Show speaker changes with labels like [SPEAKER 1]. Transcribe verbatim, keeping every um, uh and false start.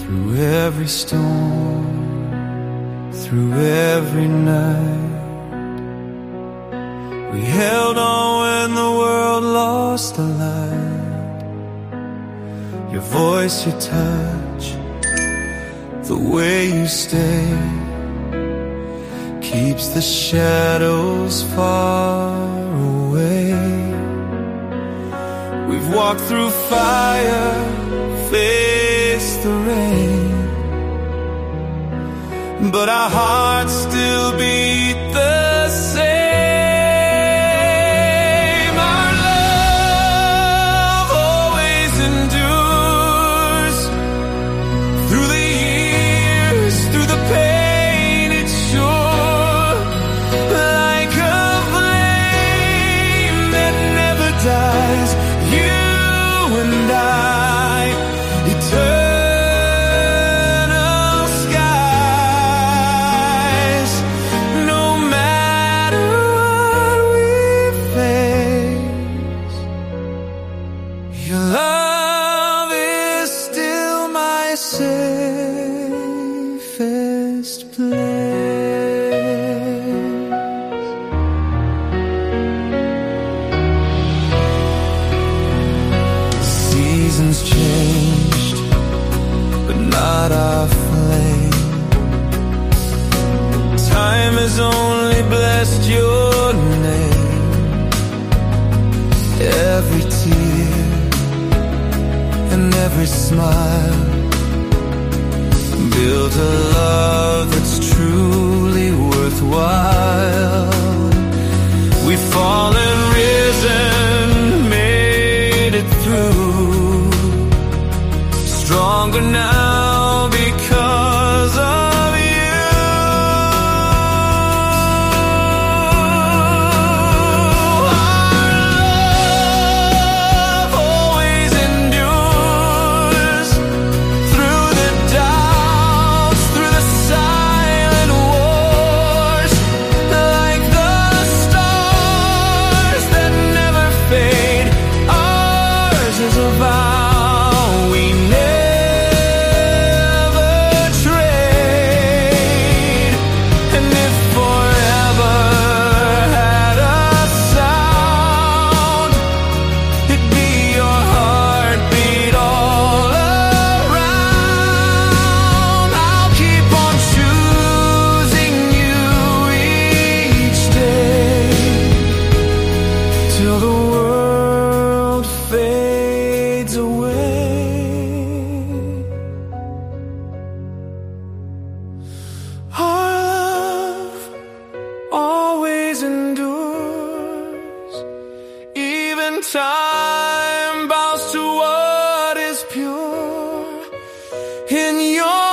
[SPEAKER 1] through every storm, through every night. We held on when the world lost the light. Your voice, your touch, the way you stay keeps the shadows far away. We've walked through fire, faced the rain, but our hearts still beat the same. Our love always endures through the years, through the pain. It's sure like a flame that never dies. You and I, eternal skies. No matter what we face, your love is still my safest place. Seasons changed, but not our flame. Time has only blessed your name. Every tear and every smile built a love that's truly worthwhile. We've fallen, risen, made it through, stronger now because of you. Our love always endures through the doubts, through the silent wars, like the stars that never fade. Ours is a vow we never trade. And if forever had a sound, it'd be your heartbeat all around. I'll keep on choosing you each day till the world fades away. Our love always endures, even time bows to what is pure. In your